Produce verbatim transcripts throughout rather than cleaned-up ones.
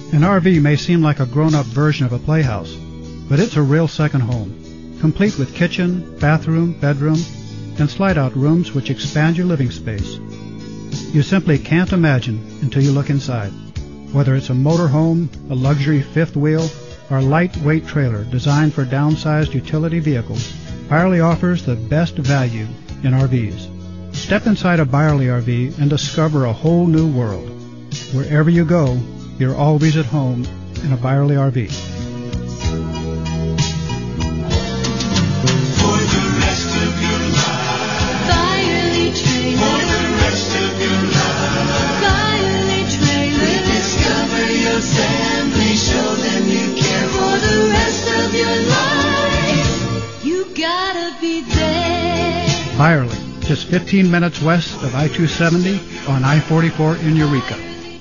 An R V may seem like a grown-up version of a playhouse, but it's a real second home, complete with kitchen, bathroom, bedroom, and slide-out rooms which expand your living space. You simply can't imagine until you look inside. Whether it's a motorhome, a luxury fifth wheel, or a lightweight trailer designed for downsized utility vehicles, Byerly offers the best value in R Vs. Step inside a Byerly R V and discover a whole new world. Wherever you go, you're always at home in a Byerly R V. Byerly, just fifteen minutes west of I two seventy on I forty-four in Eureka.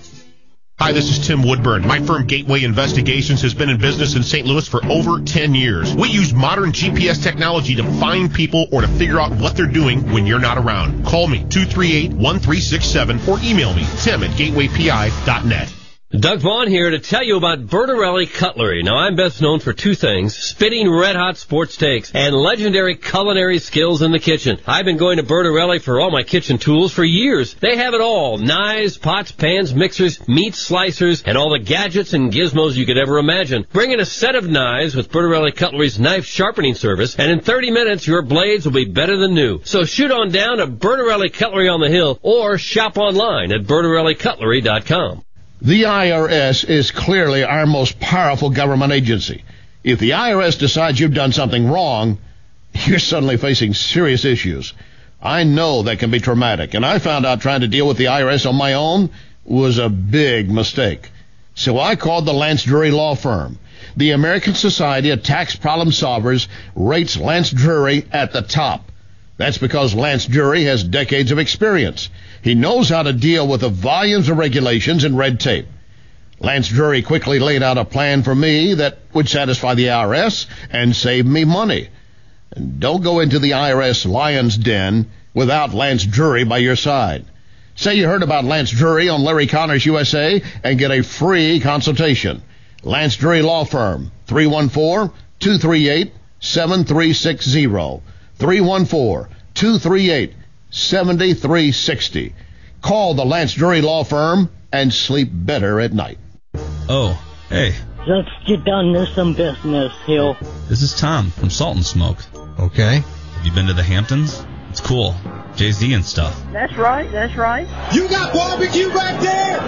Hi, this is Tim Woodburn. My firm Gateway Investigations has been in business in Saint Louis for over ten years. We use modern G P S technology to find people or to figure out what they're doing when you're not around. Call me, two three eight, one three six seven, or email me, tim at gateway p i dot net. Doug Vaughn here to tell you about Bertarelli Cutlery. Now, I'm best known for two things, spitting red-hot sports steaks and legendary culinary skills in the kitchen. I've been going to Bertarelli for all my kitchen tools for years. They have it all, knives, pots, pans, mixers, meat slicers, and all the gadgets and gizmos you could ever imagine. Bring in a set of knives with Bertarelli Cutlery's knife sharpening service, and in thirty minutes, your blades will be better than new. So shoot on down to Bertarelli Cutlery on the Hill or shop online at bertarelli cutlery dot com. The I R S is clearly our most powerful government agency. If the I R S decides you've done something wrong, you're suddenly facing serious issues. I know that can be traumatic, and I found out trying to deal with the I R S on my own was a big mistake. So I called the Lance Drury Law Firm. The American Society of Tax Problem Solvers rates Lance Drury at the top. That's because Lance Drury has decades of experience. He knows how to deal with the volumes of regulations and red tape. Lance Drury quickly laid out a plan for me that would satisfy the I R S and save me money. And don't go into the I R S lion's den without Lance Drury by your side. Say you heard about Lance Drury on Larry Connors U S A and get a free consultation. Lance Drury Law Firm, three one four, two three eight, seven three six zero. three one four, two three eight, seven three six zero. Call the Lance Drury Law Firm and sleep better at night. Oh, hey. Let's get down to some business, Hill. This is Tom from Salt and Smoke. Okay. Have you been to the Hamptons? It's cool. Jay-Z and stuff. That's right, that's right. You got barbecue back there,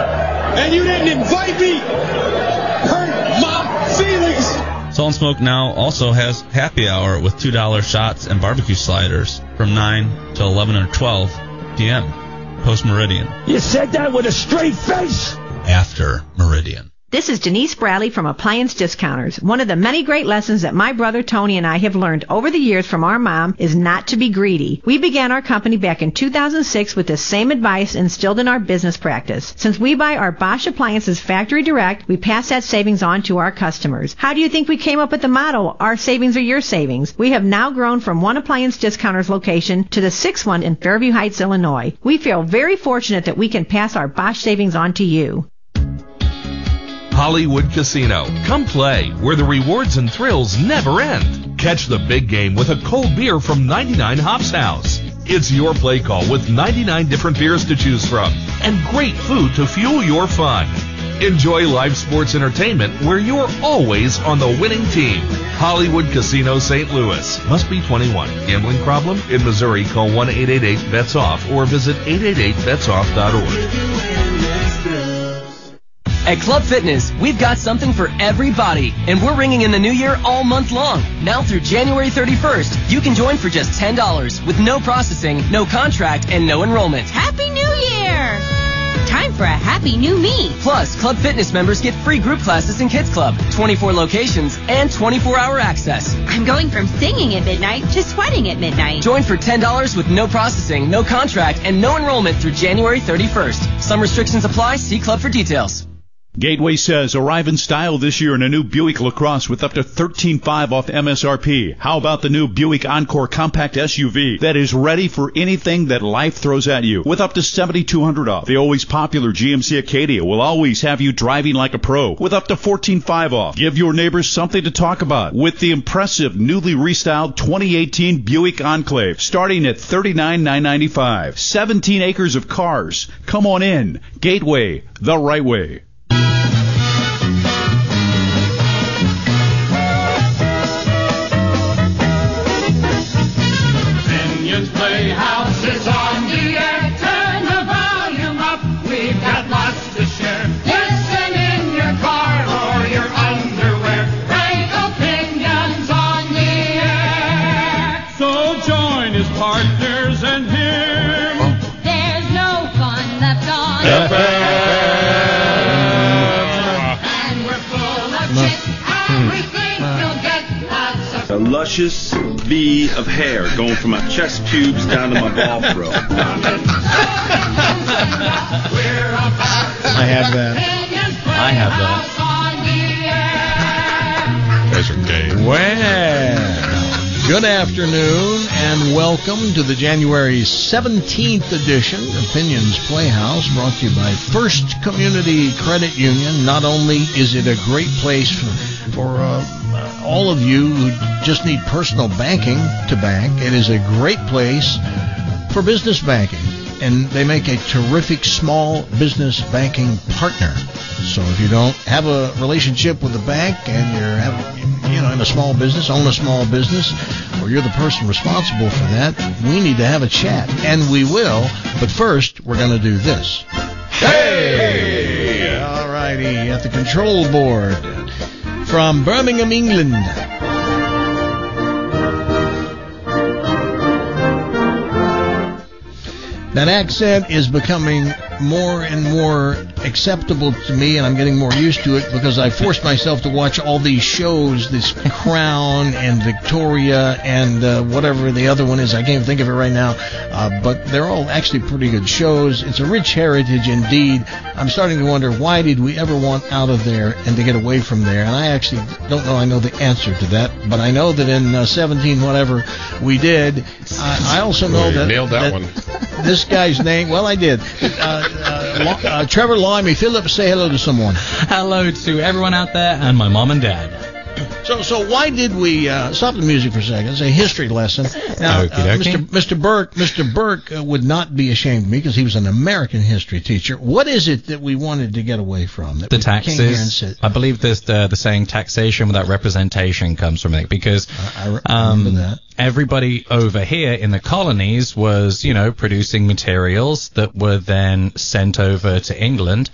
and you didn't invite me. Hurt my feelings. Salt and Smoke now also has happy hour with two dollar shots and barbecue sliders from nine to eleven or twelve p.m. post Meridian. You said that with a straight face. After Meridian. This is Denise Bradley from Appliance Discounters. One of the many great lessons that my brother Tony and I have learned over the years from our mom is not to be greedy. We began our company back in two thousand six with the same advice instilled in our business practice. Since we buy our Bosch appliances factory direct, we pass that savings on to our customers. How do you think we came up with the motto, our savings are your savings? We have now grown from one Appliance Discounters location to the sixth one in Fairview Heights, Illinois. We feel very fortunate that we can pass our Bosch savings on to you. Hollywood Casino. Come play, where the rewards and thrills never end. Catch the big game with a cold beer from ninety-nine Hops House. It's your play call with ninety-nine different beers to choose from and great food to fuel your fun. Enjoy live sports entertainment where you're always on the winning team. Hollywood Casino Saint Louis. Must be twenty-one. Gambling problem? In Missouri, call one eight eight eight bets off or visit eight eight eight bets off dot org. At Club Fitness, we've got something for everybody, and we're ringing in the new year all month long. Now through January thirty-first, you can join for just ten dollars with no processing, no contract, and no enrollment. Happy New Year! Time for a happy new me. Plus, Club Fitness members get free group classes in Kids Club, twenty-four locations, and twenty-four hour access. I'm going from singing at midnight to sweating at midnight. Join for ten dollars with no processing, no contract, and no enrollment through January thirty-first. Some restrictions apply. See Club for details. Gateway says arrive in style this year in a new Buick LaCrosse with up to thirteen five off M S R P. How about the new Buick Encore Compact S U V that is ready for anything that life throws at you with up to seventy-two hundred off? The always popular G M C Acadia will always have you driving like a pro with up to fourteen five off. Give your neighbors something to talk about with the impressive newly restyled twenty eighteen Buick Enclave starting at thirty-nine thousand nine hundred ninety-five. seventeen acres of cars. Come on in. Gateway, the right way. Playhouse is on the air. Turn the volume up. We've got lots to share. Listen in your car or your underwear. Great opinions on the air. So join his partners and him. There's no fun left on F M. And we're full of shit. And we think you'll get lots of A luscious V of hair going from my chest pubes down to my ball throat. I have that. I have that. Guys are gay. Well, good afternoon and welcome to the January seventeenth edition of Opinions Playhouse, brought to you by First Community Credit Union. Not only is it a great place for, for uh, all of you who just need personal banking to bank, it is a great place for business banking. And they make a terrific small business banking partner. So if you don't have a relationship with the bank and you're have, you know, in a small business, own a small business, or you're the person responsible for that, we need to have a chat. And we will. But first, we're going to do this. Hey! All righty. At the control board from Birmingham, England, that accent is becoming more and more acceptable to me, and I'm getting more used to it because I forced myself to watch all these shows, this Crown and Victoria and uh, whatever the other one is. I can't even think of it right now, uh, but they're all actually pretty good shows. It's a rich heritage indeed. I'm starting to wonder, why did we ever want out of there and to get away from there? And I actually don't know I know the answer to that, but I know that in uh, seventeen whatever we did. I, I also know oh, you that, nailed that, that one. This guy's name, well, I did. Uh, uh, uh, Trevor Limey, Philip, say hello to someone. Hello to everyone out there and my mom and dad. So, so why did we uh, stop the music for a second? It's a history lesson. Now, uh, Mister Mister Burke, Mister Burke uh, would not be ashamed of me because he was an American history teacher. What is it that we wanted to get away from? That the we taxes. Came here and said, I believe this, the the saying taxation without representation comes from it because I, I re- um, remember that. Everybody over here in the colonies was, you know, producing materials that were then sent over to England.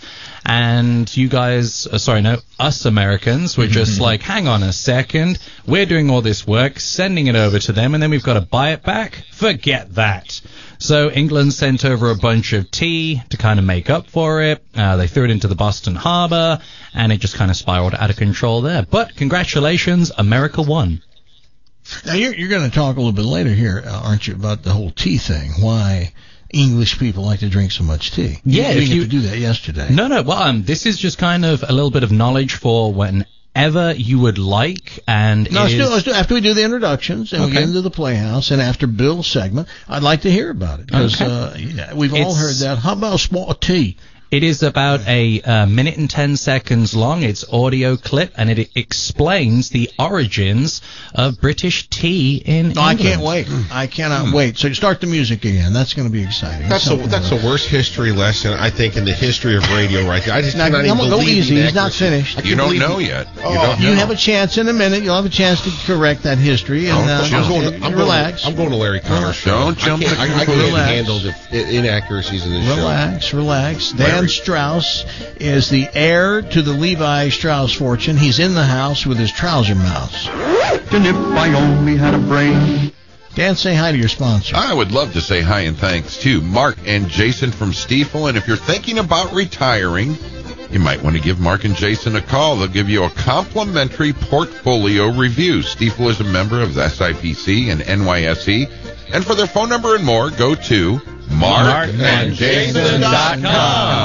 And you guys, uh, sorry, no, us Americans were just like, hang on a second, we're doing all this work, sending it over to them, and then we've got to buy it back? Forget that. So England sent over a bunch of tea to kind of make up for it. Uh, they threw it into the Boston Harbor, and it just kind of spiraled out of control there. But congratulations, America won. Now, you're, you're going to talk a little bit later here, aren't you, about the whole tea thing, why English people like to drink so much tea. Yeah, you if didn't you get to do that yesterday. No, no. Well, um, this is just kind of a little bit of knowledge for whenever you would like. And no, let's is... do, let's do after we do the introductions and okay. we get into the Playhouse and after Bill's segment. I'd like to hear about it because okay. uh, yeah, we've it's... all heard that. How about a small tea? It is about a uh, minute and ten seconds long. It's audio clip, and it explains the origins of British tea in no, England. I can't wait. I cannot wait. So you start the music again. That's going to be exciting. That's the that's the worst history lesson I think in the history of radio right there. I just now, cannot even go believe easy. the He's not finished. You don't know he, yet. Oh, you don't you know. have a chance in a minute. You'll have a chance to correct that history. And, uh, I'm going to, I'm relax. Going to, I'm going to Larry Connor's show. Don't jump I the can't, I, I can't relax. handle the inaccuracies in this show. Relax, relax. Dan Larry. Strauss is the heir to the Levi Strauss fortune. He's in the house with his trouser mouse. And if I only had a brain. Dan, say hi to your sponsor. I would love to say hi and thanks to Mark and Jason from Stiefel. And if you're thinking about retiring, you might want to give Mark and Jason a call. They'll give you a complimentary portfolio review. Stiefel is a member of S I P C and N Y S E. And for their phone number and more, go to mark and jason dot com.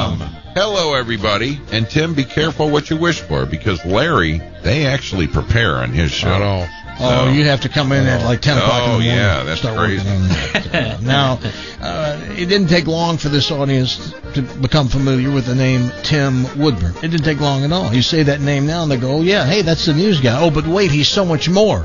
Hello, everybody. And Tim, be careful what you wish for, because Larry, they actually prepare on his show. Not all. Oh, So- you'd have to come in at like ten o'clock in the Oh, morning. yeah, that's start crazy. working on that. Now, uh, it didn't take long for this audience to become familiar with the name Tim Woodburn. It didn't take long at all. You say that name now, and they go, oh, yeah, hey, that's the news guy. Oh, but wait, he's so much more.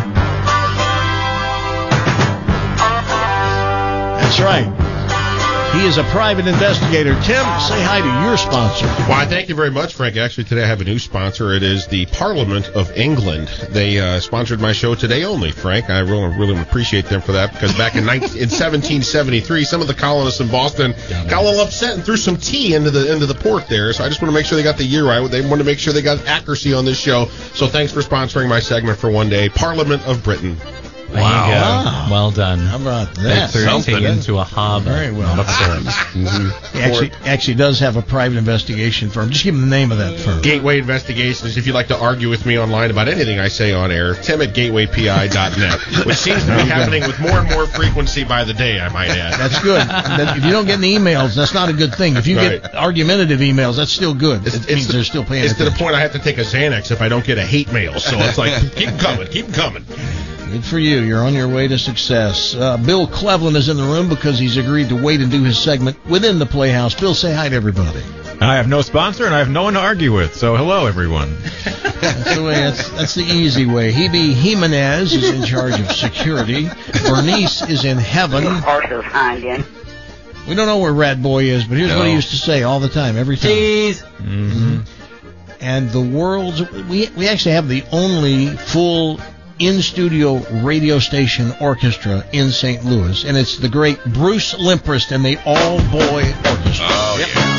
That's right. He is a private investigator. Tim, say hi to your sponsor. Why, thank you very much, Frank. Actually, today I have a new sponsor. It is the Parliament of England. They uh, sponsored my show today only, Frank. I really, really appreciate them for that, because back in, nineteen, in seventeen seventy-three, some of the colonists in Boston got a little upset and threw some tea into the into the port there. So I just want to make sure they got the year right. They want to make sure they got accuracy on this show. So thanks for sponsoring my segment for one day. Parliament of Britain. There you go. Well done. How about They that? threw Something. tea into a harbour. Very well. Not a port. Mm-hmm. He actually, actually does have a private investigation firm. Just give him the name of that firm. Gateway Investigations. If you'd like to argue with me online about anything I say on air, Tim at gateway P I dot net, which seems to be happening with more and more frequency by the day, I might add. That's good. That- if you don't get any emails, that's not a good thing. If you Right. get argumentative emails, that's still good. It's, It it's means the- they're still paying It's to the attention. point I have to take a Xanax if I don't get a hate mail. So it's like, keep 'em coming, keep 'em coming. Good for you. You're on your way to success. Uh, Bill Cleveland is in the room because he's agreed to wait and do his segment within the Playhouse. Bill, say hi to everybody. I have no sponsor and I have no one to argue with. So hello, everyone. That's the way. That's, that's the easy way. Hebe Jimenez is in charge of security. Bernice is in heaven. We don't know where Rat Boy is, but here's No. what he used to say all the time, every time. Cheese. Mm-hmm. And the world's we we actually have the only full in-studio radio station orchestra in Saint Louis, and it's the great Bruce Limprist and the all-boy orchestra. Oh, Yep. yeah.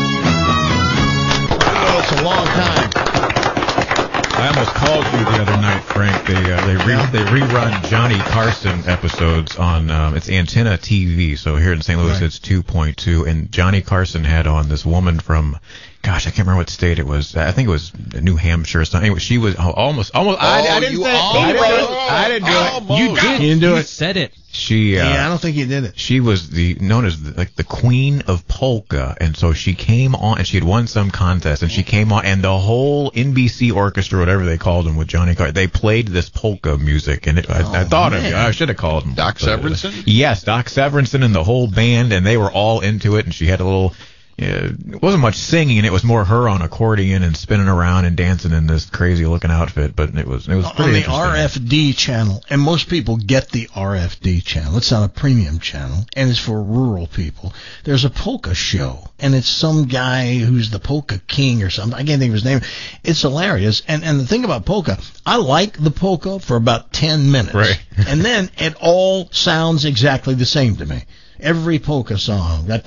Well, it's a long time. I almost called you the other night, Frank. They uh, they re- they rerun Johnny Carson episodes on um, it's Antenna T V. So here in Saint Louis, Right. it's two point two, and Johnny Carson had on this woman from, gosh, I can't remember what state it was. I think it was New Hampshire or something. Anyway, she was almost almost. I, I Oh, didn't you say it. I didn't do it. I didn't do it. Almost. You did. You didn't do You it. said it. She. Uh, Yeah, I don't think you did it. She was the known as the, like the queen of polka, and so she came on, and she had won some contest, and she came on, and the whole N B C orchestra, whatever they called them with Johnny Carson, they played this polka music, and it, I, I thought of man. you. I should have called him Doc but, uh, Severinsen? Yes, Doc Severinsen and the whole band, and they were all into it, and she had a little. Uh, it wasn't much singing, it was more her on accordion and spinning around and dancing in this crazy looking outfit, but it was it was pretty On the interesting. R F D channel, and most people get the R F D channel. It's not a premium channel, and it's for rural people. There's a polka show, and it's some guy who's the polka king or something. I can't think of his name. It's hilarious. And and the thing about polka, I like the polka for about ten minutes, Right. and then it all sounds exactly the same to me. Every polka song, you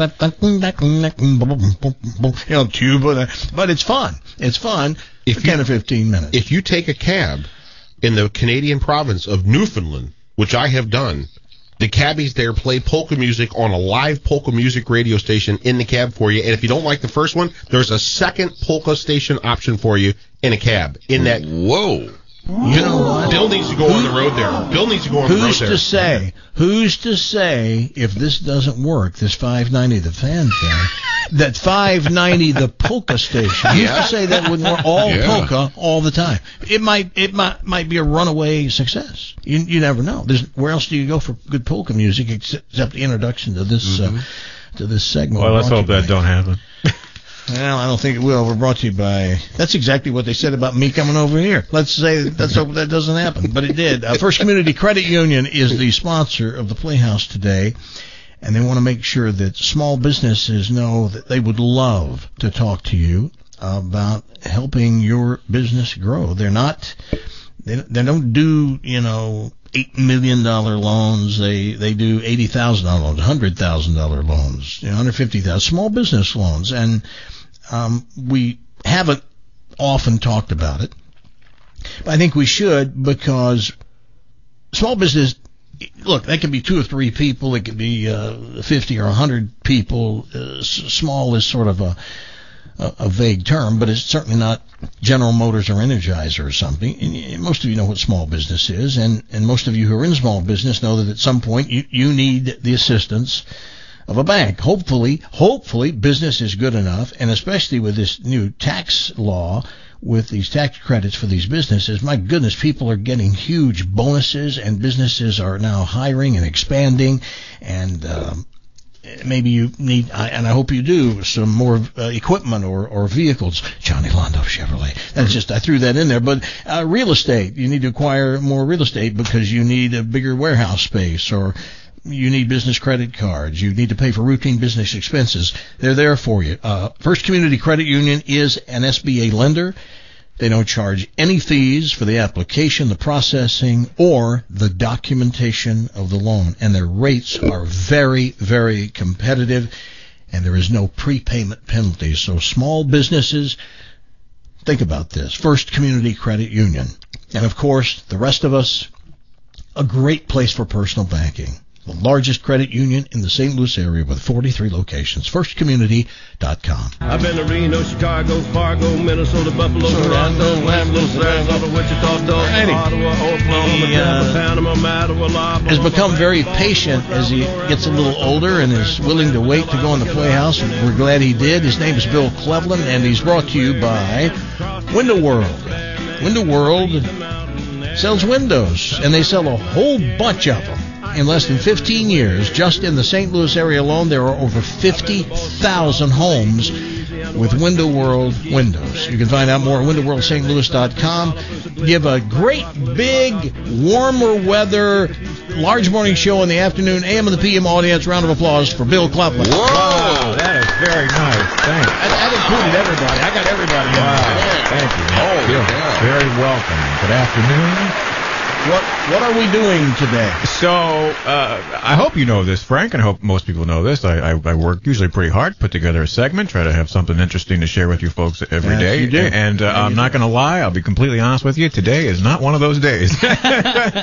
know, tuba, but it's fun. It's fun If for you- ten or fifteen minutes. If you take a cab in the Canadian province of Newfoundland, which I have done, the cabbies there play polka music on a live polka music radio station in the cab for you. And if you don't like the first one, there's a second polka station option for you in a cab. In that, Whoa. You know what? Bill needs to go on the road there. Bill needs to go on the road Who's there. to say? Who's to say if this doesn't work? This five ninety the fan thing, that five ninety the polka station. Who's Yeah. to say that wouldn't work all Yeah. polka all the time? It might. It might might be a runaway success. You you never know. There's where else do you go for good polka music except, except the introduction to this uh, to this segment? Well, let's Brought hope to you that by- don't happen. Well, I don't think it will. We're brought to you by. That's exactly what they said about me coming over here. Let's say let's hope that doesn't happen, but it did. Uh, First Community Credit Union is the sponsor of the Playhouse today, and they want to make sure that small businesses know that they would love to talk to you about helping your business grow. They're not. They they don't do you know eight million dollar loans. They they do eighty thousand dollar loans, hundred thousand dollar loans, you know, hundred fifty thousand small business loans, and um, we haven't often talked about it, but I think we should because small business. Look, that could be two or three people. It could be uh, fifty or a hundred people. Uh, s- small is sort of a a, a vague term, but it's certainly not General Motors or Energizer or something. And most of you know what small business is, and, and most of you who are in small business know that at some point you, you need the assistance of a bank. Hopefully, hopefully business is good enough, and especially with this new tax law, with these tax credits for these businesses, my goodness, people are getting huge bonuses, and businesses are now hiring and expanding, and um, maybe you need, and I hope you do, some more uh, equipment or, or vehicles. Johnny Londo Chevrolet. That's just, I threw that in there. But uh, real estate, you need to acquire more real estate because you need a bigger warehouse space, or you need business credit cards. You need to pay for routine business expenses. They're there for you. Uh, First Community Credit Union is an S B A lender. They don't charge any fees for the application, the processing, or the documentation of the loan. And their rates are very, very competitive, and there is no prepayment penalty. So small businesses, think about this. First Community Credit Union. And, of course, the rest of us, a great place for personal banking. The largest credit union in the Saint Louis area with forty-three locations. first community dot com. I've been to Reno, Chicago, Fargo, Minnesota, Buffalo, Toronto, Lambeau, Sarasota, Wichita, Dulce, Ottawa, Oklahoma, Tampa, Panama, Mattawa, has become very patient as he gets a little older and is willing to wait to go in the Playhouse. We're glad he did. His name is Bill Cleveland, and he's brought to you by Window World. Window World sells windows, and they sell a whole bunch of them. In less than fifteen years, just in the Saint Louis area alone, there are over fifty thousand homes with Window World windows. You can find out more at window world st louis dot com. Give a great, big, warmer weather, large morning show in the afternoon, A M and the P M audience. Round of applause for Bill Cleveland. Whoa! Wow, that is very nice. Thanks. I, I included everybody. I got everybody. Wow. Thank you. Oh, yeah. Very welcome. Good afternoon. What what are we doing today? So, uh, I hope you know this, Frank, and I hope most people know this. I, I, I work usually pretty hard, put together a segment, try to have something interesting to share with you folks every yes, day. You do. And uh, yeah, I'm you not going to lie, I'll be completely honest with you. Today is not one of those days. so well,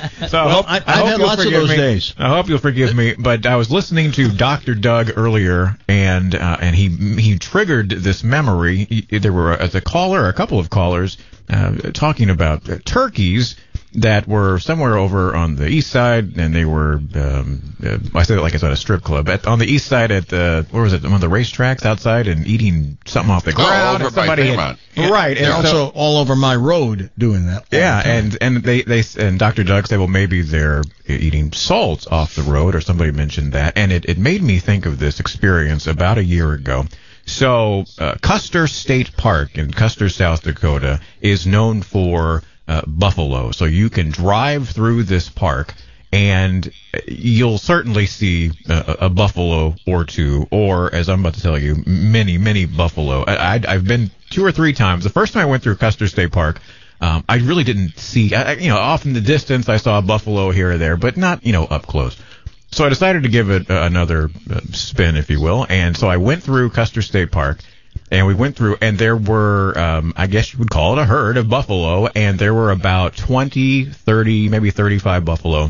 I hope, I, I've I hope had you'll lots of forgive those me. days. I hope you'll forgive me, but I was listening to Doctor Doug earlier, and uh, and he he triggered this memory. He, there were a, a caller, a couple of callers, uh, talking about uh, turkeys that were somewhere over on the east side, and they were, um, uh, I said it like it's at a strip club, at, on the east side at the, where was it, one of the racetracks outside, and eating something off the ground. Oh, over by Fairmont. Yeah. Right. They're and also so, all over my road doing that. Yeah, and, and they, they, and Doctor Doug said, well, maybe they're eating salt off the road, or somebody mentioned that, and it, it made me think of this experience about a year ago. So, uh, Custer State Park in Custer, South Dakota is known for Uh, buffalo. So you can drive through this park and you'll certainly see a, a buffalo or two, or as I'm about to tell you, many, many buffalo. I, I, I've been two or three times. The first time I went through Custer State Park, um, I really didn't see, I, you know, off in the distance I saw a buffalo here or there, but not, you know, up close. So I decided to give it uh, another uh, spin, if you will. And so I went through Custer State Park. And we went through, and there were, um, I guess you would call it a herd of buffalo, and there were about twenty, thirty, maybe thirty-five buffalo,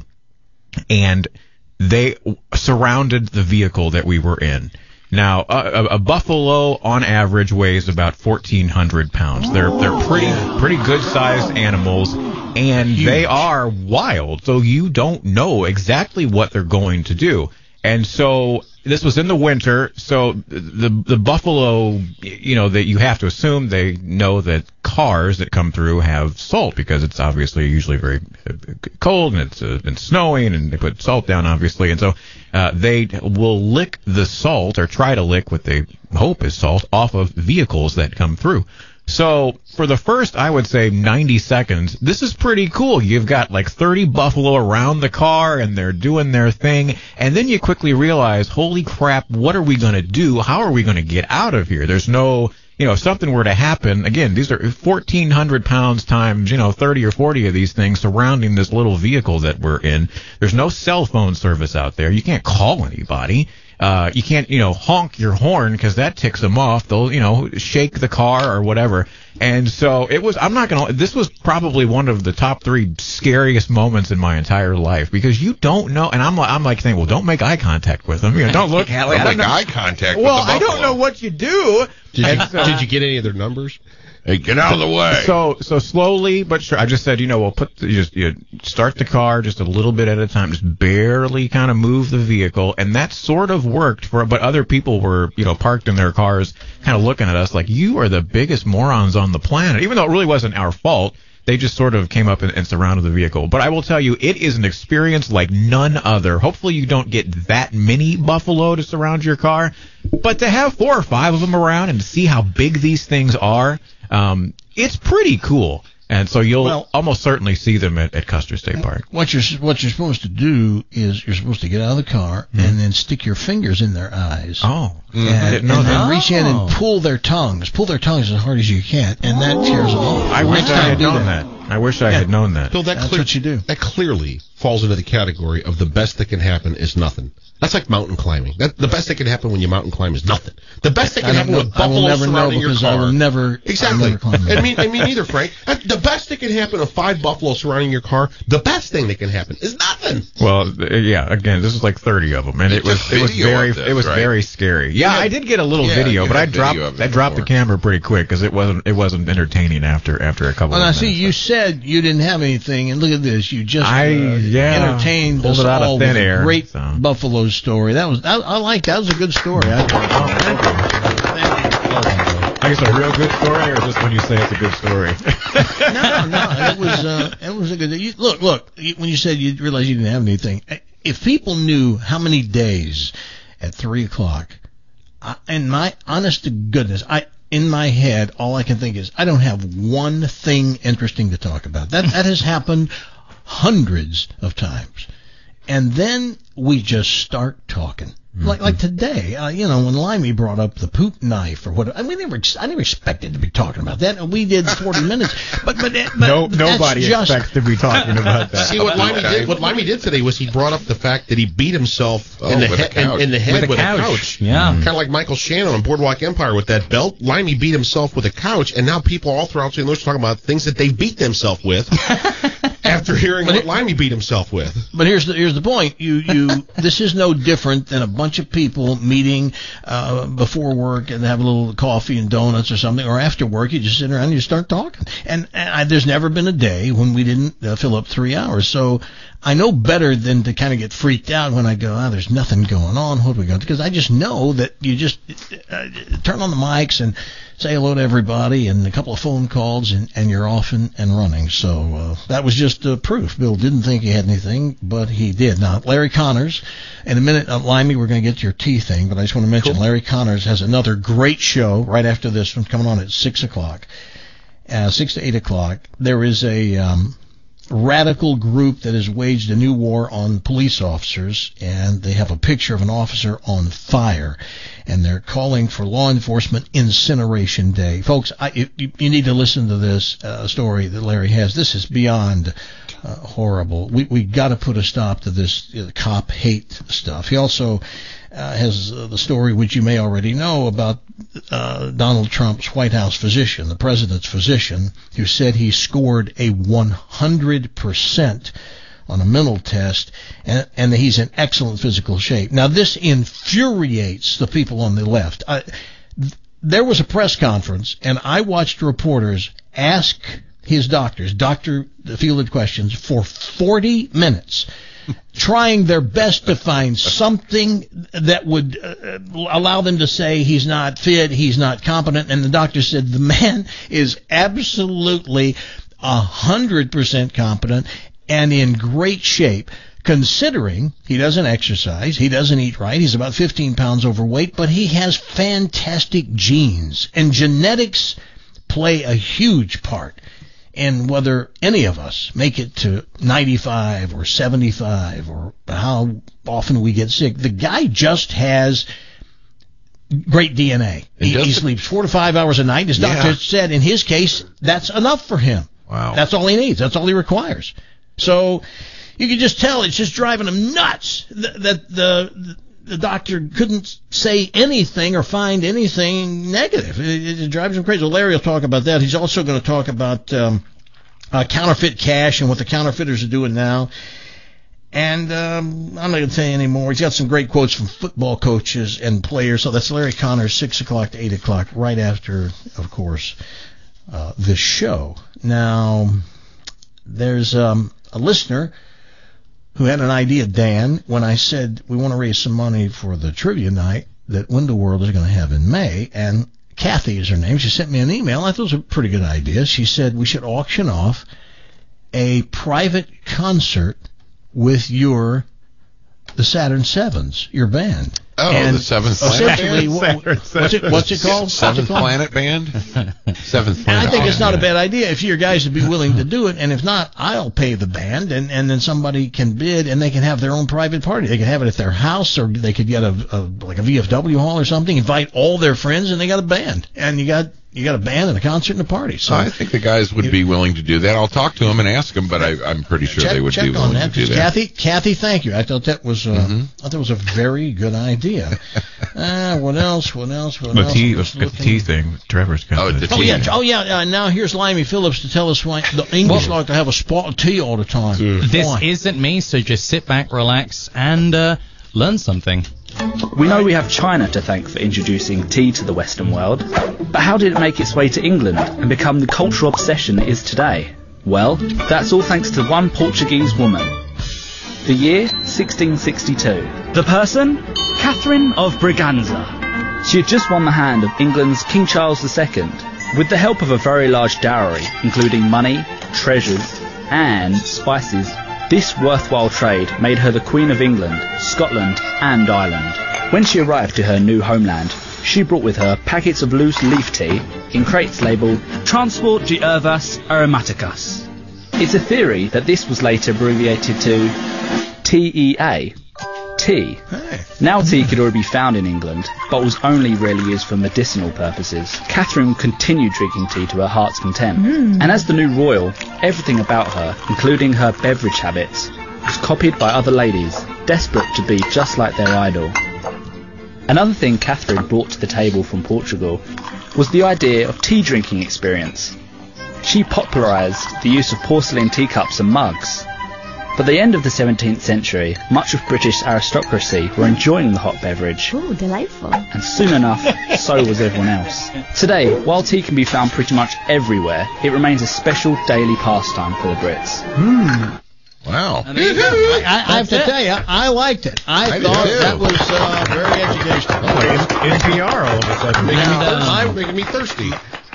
and they surrounded the vehicle that we were in. Now, a, a buffalo on average weighs about fourteen hundred pounds. They're they're pretty pretty good sized animals, and Huge. They are wild, so you don't know exactly what they're going to do. And so this was in the winter, so the the buffalo, you know, that you have to assume they know that cars that come through have salt because it's obviously usually very cold and it's uh, been snowing and they put salt down obviously, and so uh, they will lick the salt or try to lick what they hope is salt off of vehicles that come through. So for the first, I would say, ninety seconds, this is pretty cool. You've got like thirty buffalo around the car, and they're doing their thing. And then you quickly realize, holy crap, what are we going to do? How are we going to get out of here? There's no, you know, if something were to happen, again, these are fourteen hundred pounds times, you know, thirty or forty of these things surrounding this little vehicle that we're in. There's no cell phone service out there. You can't call anybody. Uh, you can't, you know, honk your horn because that ticks them off. They'll, you know, shake the car or whatever. And so it was, I'm not going to, this was probably one of the top three scariest moments in my entire life because you don't know. And I'm, I'm like saying, well, don't make eye contact with them. You know, don't look. Don't make eye contact well, with the buffalo. I don't know what you do. Did you, so, did you get any of their numbers? Hey, get out of the way. So, so slowly, but sure, I just said, you know, we'll put, you just, you start the car just a little bit at a time, just barely kind of move the vehicle, and that's sort of worked for, but other people were, you know, parked in their cars, kind of looking at us like, you are the biggest morons on the planet, even though it really wasn't our fault. They just sort of came up and, and surrounded the vehicle. But I will tell you, it is an experience like none other. Hopefully you don't get that many buffalo to surround your car, but to have four or five of them around and to see how big these things are, um, it's pretty cool. And so you'll well, almost certainly see them at, at Custer State Park. What you're what you're supposed to do is you're supposed to get out of the car mm. and then stick your fingers in their eyes. Oh, and, I didn't know and that. then reach in and pull their tongues. Pull their tongues as hard as you can, and that tears them off. I wish I had known that. that. I wish I yeah. had known that. So that That's clear, what you do. That clearly falls into the category of the best that can happen is nothing. That's like mountain climbing. That, the best that can happen when you mountain climb is nothing. The best that can happen know, with buffalo surrounding your car. I will never, exactly. I'll never and me, and me neither, Frank. The best that can happen with five buffalo surrounding your car. The best thing that can happen is nothing. Well, yeah. Again, this is like thirty of them, and it was it was very this, it was right? very scary. Yeah, yeah, I did get a little yeah, video, but I dropped it I dropped before. the camera pretty quick because it wasn't it wasn't entertaining after after a couple. Well, of now minutes. see, you said you didn't have anything, and look at this. You just I, uh, yeah, entertained pulled us it out all of thin with air, a great so. buffalo story. That was I, I like that was a good story. I, I guess a real good story, or just when you say it's a good story. no, no, it was uh, it was a good. You, look, look. You, when you said you realized you didn't have anything, if people knew how many days at three o'clock, I, and my honest to goodness, I. In my head, all I can think is I don't have one thing interesting to talk about. That that has happened hundreds of times, and then we just start talking. Mm-hmm. Like like today, uh, you know, when Limey brought up the poop knife or whatever, I mean, never, I never expected to be talking about that. And we did forty minutes, but but, but no, nobody just... expects to be talking about that. See what Limey did? What Limey did today was he brought up the fact that he beat himself oh, in, the with he- in, in the head with, with a couch. couch. Yeah, kind of like Michael Shannon on Boardwalk Empire with that belt. Limey beat himself with a couch, and now people all throughout Saint Louis are talking about things that they beat themselves with. After hearing but what it, Limey beat himself with. But here's the here's the point. You you this is no different than a bunch of people meeting uh, before work and have a little coffee and donuts or something, or after work you just sit around and you start talking. And, and I, there's never been a day when we didn't uh, fill up three hours. So I know better than to kind of get freaked out when I go, ah, oh, there's nothing going on. What do we got? Because I just know that you just uh, turn on the mics and say hello to everybody and a couple of phone calls and, and you're off and, and running. So uh, that was just uh, proof. Bill didn't think he had anything, but he did. Now, Larry Connors, in a minute, uh, Limey, we're going to get to your tea thing, but I just want to mention cool. Larry Connors has another great show right after this one coming on at six o'clock, uh, six to eight o'clock. There is a um, radical group that has waged a new war on police officers, and they have a picture of an officer on fire, and they're calling for law enforcement incineration day. Folks, I, you, you need to listen to this uh, story that Larry has. This is beyond uh, horrible. We we got to put a stop to this uh, cop hate stuff. He also uh, has uh, the story, which you may already know, about uh, Donald Trump's White House physician, the president's physician, who said he scored a one hundred percent on a mental test, and, and he's in excellent physical shape. Now, this infuriates the people on the left. I, th- there was a press conference, and I watched reporters ask his doctors, doctor fielded questions, for forty minutes, trying their best to find something that would uh, allow them to say he's not fit, he's not competent, and the doctor said the man is absolutely one hundred percent competent and in great shape, considering he doesn't exercise, he doesn't eat right, he's about fifteen pounds overweight, but he has fantastic genes, and genetics play a huge part in whether any of us make it to ninety-five or seventy-five or how often we get sick. The guy just has great D N A. He, he sleeps four to five hours a night. His doctor yeah. said in his case, that's enough for him. Wow. That's all he needs. That's all he requires. So you can just tell it's just driving him nuts that, that the the doctor couldn't say anything or find anything negative. It, it drives him crazy. Well, Larry will talk about that. He's also going to talk about um, uh, counterfeit cash and what the counterfeiters are doing now. And um, I'm not going to say any more. He's got some great quotes from football coaches and players. So that's Larry Connors, six o'clock to eight o'clock, right after, of course, uh, this show. Now, there's um, a listener who had an idea, Dan, when I said we want to raise some money for the trivia night that Window World is going to have in May, and Kathy is her name. She sent me an email. I thought it was a pretty good idea. She said we should auction off a private concert with your the Saturn Sevens, your band. Oh, and the Seventh Planet essentially, Band? what, what's it what's it called? Seventh What's it called? Planet Band? Seventh Planet. I think it's not a Band. bad idea if your guys would be willing to do it, and if not, I'll pay the band, and, and then somebody can bid, and they can have their own private party. They can have it at their house, or they could get a, a like a V F W hall or something, invite all their friends, and they got a band, and you got you got a band and a concert and a party. So I think the guys would be willing to do that. I'll talk to them and ask them, but I, I'm pretty sure check, they would check be willing on that, to do that. Kathy, Kathy, thank you. I thought that was uh, Mhm. I thought that was a very good idea. uh, what else? What else? What The else? tea, I was the looking- tea thing. Trevor's got Oh, the the Oh tea. yeah, oh yeah. Uh, now here's Limey Phillips to tell us why the English like to have a spot of tea all the time. This Why? isn't me, so just sit back, relax, and uh, learn something. We know we have China to thank for introducing tea to the Western world, but how did it make its way to England and become the cultural obsession it is today? Well, that's all thanks to one Portuguese woman. The year sixteen sixty-two. The person? Catherine of Braganza. She had just won the hand of England's King Charles the Second, with the help of a very large dowry, including money, treasures, and spices. This worthwhile trade made her the Queen of England, Scotland, and Ireland. When she arrived to her new homeland, she brought with her packets of loose leaf tea in crates labelled Transport de Herbas Aromaticas. It's a theory that this was later abbreviated to T E A, tea. Now tea could already be found in England, but was only really used for medicinal purposes. Catherine continued drinking tea to her heart's content, Mm. and as the new royal, everything about her, including her beverage habits, was copied by other ladies, desperate to be just like their idol. Another thing Catherine brought to the table from Portugal was the idea of tea drinking experience. She popularised the use of porcelain teacups and mugs. By the end of the seventeenth century, much of British aristocracy were enjoying the hot beverage. Ooh, delightful. And soon enough, so was everyone else. Today, while tea can be found pretty much everywhere, it remains a special daily pastime for the Brits. Hmm. Wow. I, I have to tell you, I liked it. I, I did thought too. that was uh, very educational. Oh, N P R all of a sudden. Making, And, me, uh, thirsty. making me thirsty.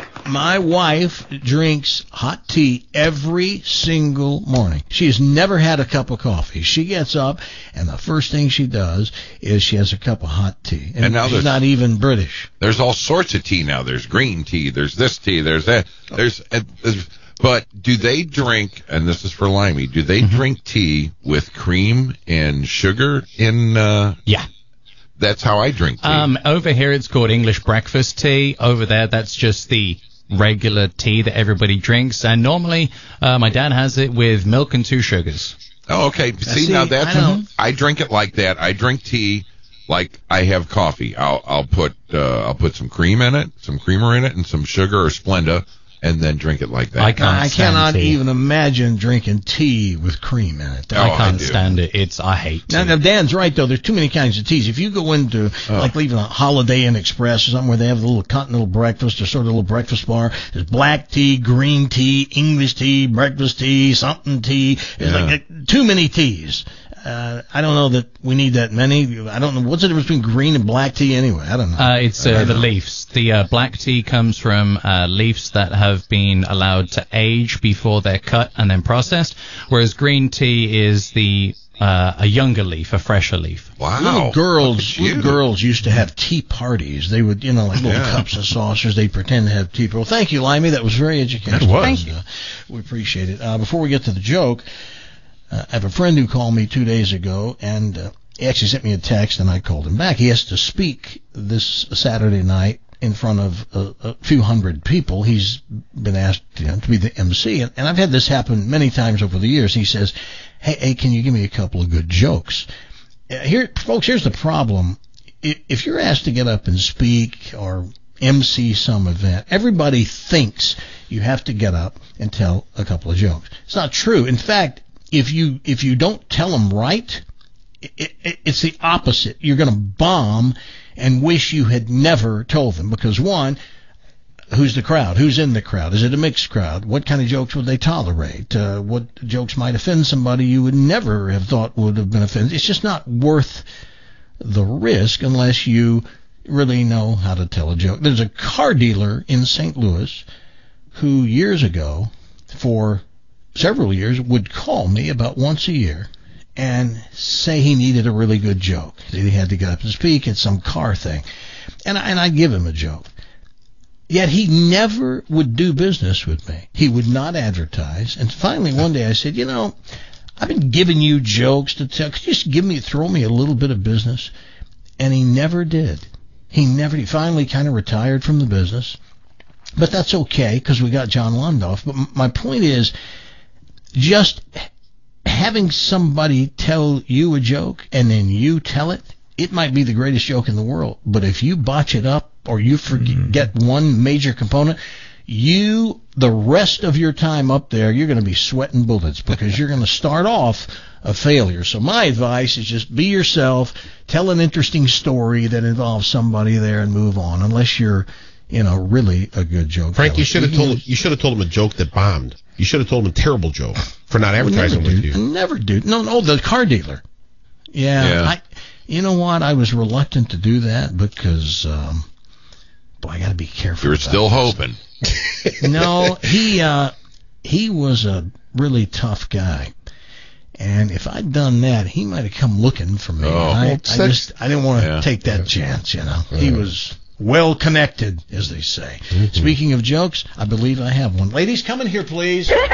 My wife drinks hot tea every single morning. She has never had a cup of coffee. She gets up, and the first thing she does is she has a cup of hot tea. And, And now she's there's- not even British. There's all sorts of tea now. There's green tea. There's this tea. There's that. There's, uh, there's but do they drink? And this is for Limey. Do they Mm-hmm. drink tea with cream and sugar in? Uh, Yeah. That's how I drink tea. Um, over here it's called English breakfast tea. Over there, that's just the regular tea that everybody drinks. And normally, uh, my dad has it with milk and two sugars. oh, okay. See, see, now that's I don't- I drink it like that. I drink tea like I have coffee. I'll I'll put uh, I'll put some cream in it, some creamer in it, and some sugar or Splenda, and then drink it like that. I can't I stand cannot tea. even imagine drinking tea with cream in it. Oh, I I can't do. stand it. It's I hate tea. Now, now, Dan's right, though. There's too many kinds of teas. If you go into, Oh. like, leaving a Holiday Inn Express or something where they have a little continental breakfast or sort of a little breakfast bar, there's black tea, green tea, English tea, breakfast tea, something tea. There's Yeah. like uh, too many teas. Uh, I don't know that we need that many. I don't know. What's the difference between green and black tea anyway? I don't know. Uh, it's uh, the leaves. The uh, black tea comes from uh, leaves that have been allowed to age before they're cut and then processed, whereas green tea is the uh, a younger leaf, a fresher leaf. Wow. Little girls, Look at you. little girls used to have tea parties. They would, you know, like little Yeah. cups and saucers. They'd pretend to have tea. Well, thank you, Limey. That was very educational. That was. Thank you. Uh, we appreciate it. Uh, before we get to the joke, uh, I have a friend who called me two days ago, and uh, he actually sent me a text, and I called him back. He has to speak this Saturday night in front of a, a few hundred people. He's been asked, you know, to be the M C, and, and I've had this happen many times over the years. He says, hey, hey, can you give me a couple of good jokes? Uh, Here, folks, here's the problem. I- If you're asked to get up and speak or M C some event, everybody thinks you have to get up and tell a couple of jokes. It's not true. In fact, if you if you don't tell them right, it, it, it's the opposite. You're going to bomb and wish you had never told them, because one, who's the crowd? Who's in the crowd? Is it a mixed crowd? What kind of jokes would they tolerate? Uh, what jokes might offend somebody you would never have thought would have been offended? It's just not worth the risk unless you really know how to tell a joke. There's a car dealer in Saint Louis who years ago, for several years, would call me about once a year and say he needed a really good joke. He had to get up and speak at some car thing. And, I, and I'd give him a joke. Yet he never would do business with me. He would not advertise. And finally one day I said, you know, I've been giving you jokes to tell. Could you just give me, throw me a little bit of business? And he never did. He never, he finally kind of retired from the business. But that's okay because we got John Londoff. But my point is, just having somebody tell you a joke and then you tell it, it might be the greatest joke in the world. But if you botch it up or you forget mm-hmm. one major component, you, the rest of your time up there, you're going to be sweating bullets because you're going to start off a failure. So my advice is just be yourself, tell an interesting story that involves somebody there and move on, unless you're, you know, really a good joke. Frank, you should have told you should have told him a joke that bombed. You should have told him a terrible joke for not advertising with you. Never do. No, no, the car dealer. Yeah, yeah. I, you know what? I was reluctant to do that because, um, boy, I got to be careful. You're still this. hoping. No, he uh, he was a really tough guy. And if I'd done that, he might have come looking for me. Oh, I, well, I just I didn't want to yeah. take that chance, you know. He was well connected, as they say. Mm-hmm. Speaking of jokes, I believe I have one. Ladies, come in here, please. Ooh,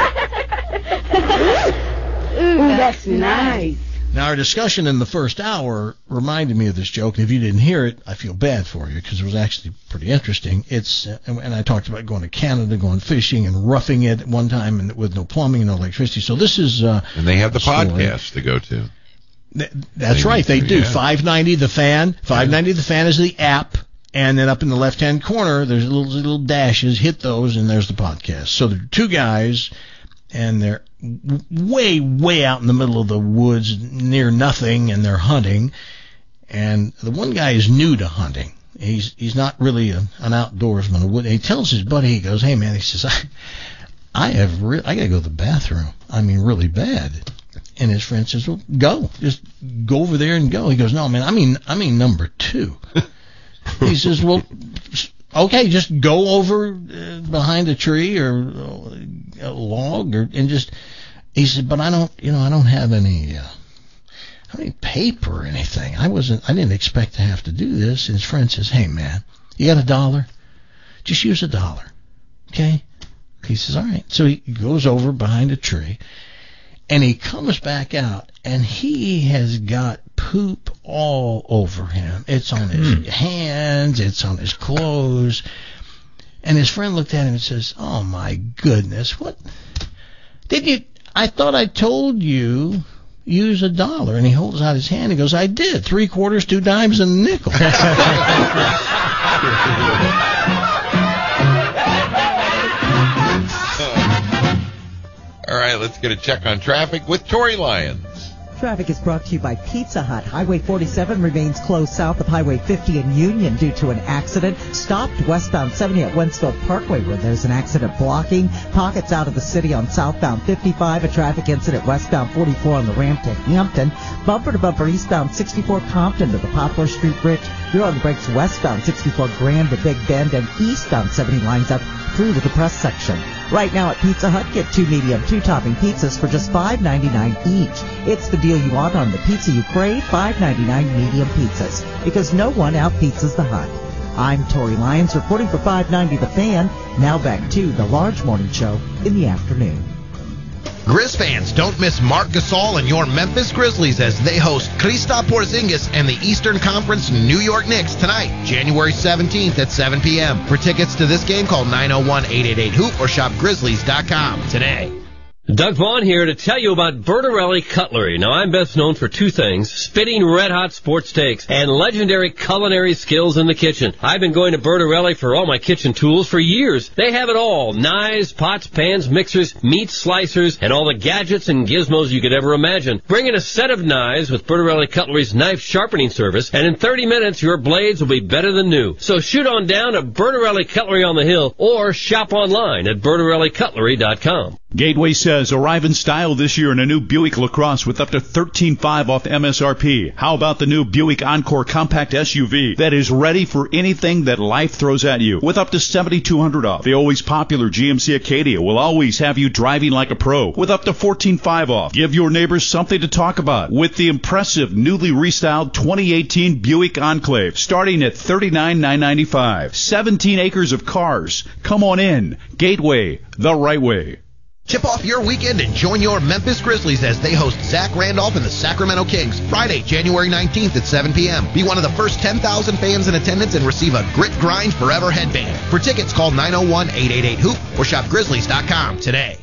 that's nice. Now, our discussion in the first hour reminded me of this joke, and if you didn't hear it, I feel bad for you because it was actually pretty interesting. It's uh, and I talked about going to Canada, going fishing, and roughing it at one time and with no plumbing and no electricity. So this is uh, and they have the story. podcast to go to. Th- that's they right, they to, do. Yeah. five ninety The Fan. five ninety The Fan is the app, and then up in the left-hand corner, there's little little dashes. Hit those, and there's the podcast. So there are two guys, and they're way, way out in the middle of the woods near nothing, and they're hunting. And the one guy is new to hunting. He's he's not really a, an outdoorsman. He tells his buddy, he goes, hey, man, he says, I, I have re- I got to go to the bathroom. I mean, really bad. And his friend says, well, go. Just go over there and go. He goes, no, man, I mean, I mean number two. He says, well, okay, just go over uh, behind a tree or a log, or and just. He said, but I don't, you know, I don't have any, uh, I don't have any paper or anything. I wasn't, I didn't expect to have to do this. And his friend says, hey man, you got a dollar? Just use a dollar, okay? He says, all right. So he goes over behind a tree, and he comes back out, and he has got poop all over him. It's on his mm. hands, it's on his clothes. And his friend looked at him and says, oh my goodness, what? Did you, I thought I told you use a dollar. And he holds out his hand. He goes, I did. Three quarters, two dimes, and a nickel. All right, let's get a check on traffic with Tori Lyons. Traffic is brought to you by Pizza Hut. Highway forty-seven remains closed south of Highway fifty in Union due to an accident. Stopped westbound seventy at Wensfield Parkway where there's an accident blocking. Pockets out of the city on southbound fifty-five. A traffic incident westbound forty-four on the ramp to Hampton. Bumper to bumper eastbound sixty-four Compton to the Poplar Street Bridge. You're on the brakes westbound sixty-four Grand to Big Bend, and eastbound seventy lines up through to the press section. Right now at Pizza Hut, get two medium, two topping pizzas for just five ninety-nine each. It's the deal you want on the pizza you crave, five ninety-nine medium pizzas, because no one out-pizzas the Hut. I'm Tori Lyons reporting for five ninety The Fan. Now back to the Large Morning Show in the afternoon. Grizz fans, don't miss Marc Gasol and your Memphis Grizzlies as they host Kristaps Porzingis and the Eastern Conference New York Knicks tonight, January seventeenth at seven p.m. For tickets to this game, call nine oh one, eight eight eight, hoop or shop grizzlies dot com today. Doug Vaughn here to tell you about Bertarelli Cutlery. Now, I'm best known for two things, spitting red-hot sports steaks and legendary culinary skills in the kitchen. I've been going to Bertarelli for all my kitchen tools for years. They have it all, knives, pots, pans, mixers, meat slicers, and all the gadgets and gizmos you could ever imagine. Bring in a set of knives with Bertarelli Cutlery's knife sharpening service, and in thirty minutes, your blades will be better than new. So shoot on down to Bertarelli Cutlery on the Hill or shop online at bertarelli cutlery dot com. Gateway says arrive in style this year in a new Buick LaCrosse with up to thirteen five dollars off M S R P. How about the new Buick Encore Compact S U V that is ready for anything that life throws at you with up to seventy-two hundred dollars off? The always popular G M C Acadia will always have you driving like a pro with up to fourteen five dollars off. Give your neighbors something to talk about with the impressive newly restyled twenty eighteen Buick Enclave starting at thirty-nine thousand nine hundred ninety-five dollars. seventeen acres of cars. Come on in. Gateway, the right way. Tip off your weekend and join your Memphis Grizzlies as they host Zach Randolph and the Sacramento Kings Friday, January nineteenth at seven p.m. Be one of the first ten thousand fans in attendance and receive a Grit Grind Forever headband. For tickets, call nine oh one, eight eight eight, hoop or shop grizzlies dot com today.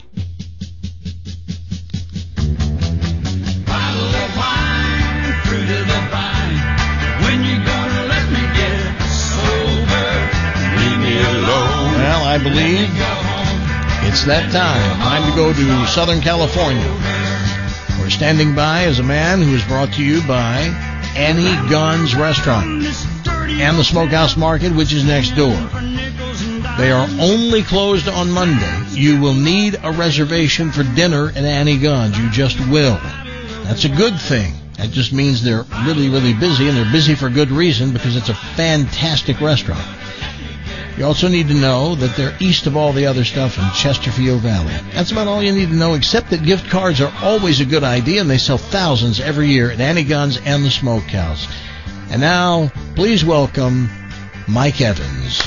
Bottle of wine, fruit of the vine. When you gonna let me get sober? Leave me alone. Well, I believe it's that time. Time to go to Southern California. We're standing by as a man who is brought to you by Annie Gunn's Restaurant and the Smokehouse Market, which is next door. They are only closed on Monday. You will need a reservation for dinner at Annie Gunn's. You just will. That's a good thing. That just means they're really, really busy, and they're busy for good reason because it's a fantastic restaurant. You also need to know that they're east of all the other stuff in Chesterfield Valley. That's about all you need to know, except that gift cards are always a good idea, and they sell thousands every year at Annie Gunn's and the Smokehouse. And now, please welcome Mike Evans.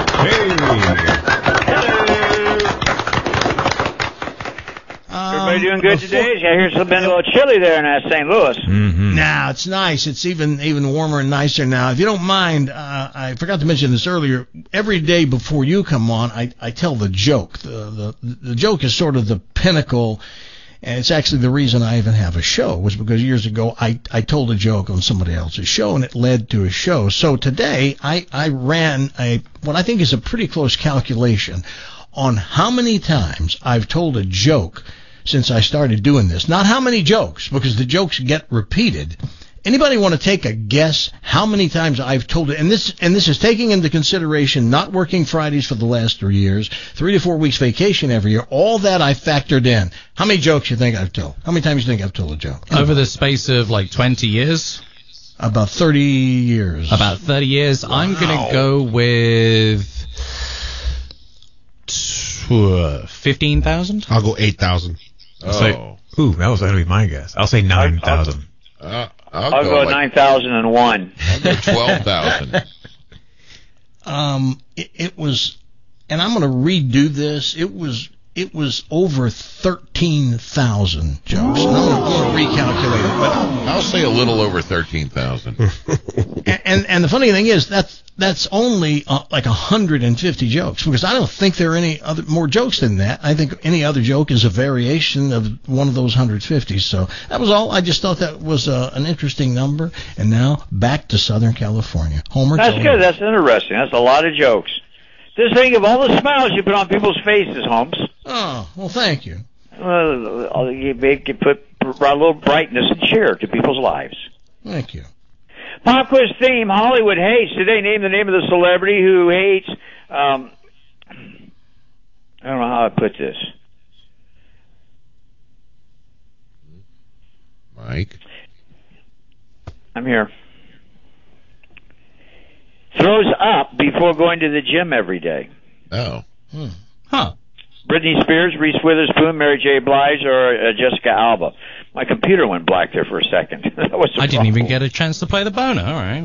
Everybody doing good today? I hear it's been a little chilly there in uh, Saint Louis. Mm-hmm. Nah, it's nice. It's even even warmer and nicer now. If you don't mind, uh, I forgot to mention this earlier. Every day before you come on, I, I tell the joke. The, the the joke is sort of the pinnacle, and it's actually the reason I even have a show, was because years ago I, I told a joke on somebody else's show, and it led to a show. So today I, I ran a what I think is a pretty close calculation on how many times I've told a joke since I started doing this. Not how many jokes, because the jokes get repeated. Anybody want to take a guess how many times I've told it? And this and this is taking into consideration not working Fridays for the last three years, three to four weeks vacation every year. All that I factored in. How many jokes you think I've told? How many times you think I've told a joke? Anybody? Over the space of like twenty years? About thirty years. About thirty years. Wow. I'm going to go with fifteen thousand? I'll go eight thousand. Oh. Say, ooh, that was going to be my guess. I'll say nine thousand. Uh, I'll, I'll go, go like, nine thousand one. I'll go twelve thousand. um, it, it was, and I'm going to redo this. It was it was over thirteen thousand jokes. And I'm going to recalculate it. But I'll say a little over thirteen thousand. and, and and the funny thing is that's that's only uh, like one hundred fifty jokes, because I don't think there are any other more jokes than that. I think any other joke is a variation of one of those one hundred fifty. So that was all. I just thought that was uh, an interesting number. And now back to Southern California. Homer. That's good. That's interesting. That's a lot of jokes. Just think of all the smiles you put on people's faces, Holmes. Oh, well, thank you. Well, you could put brought a little brightness and cheer to people's lives. Thank you. Pop quiz theme: Hollywood hates. Today, name the name of the celebrity who hates. Um, I don't know how I put this. Mike, I'm here. Throws up before going to the gym every day. Oh. Hmm. Huh. Britney Spears, Reese Witherspoon, Mary J. Blige, or uh, Jessica Alba. My computer went black there for a second. that was I didn't even get a chance to play the boner. All right.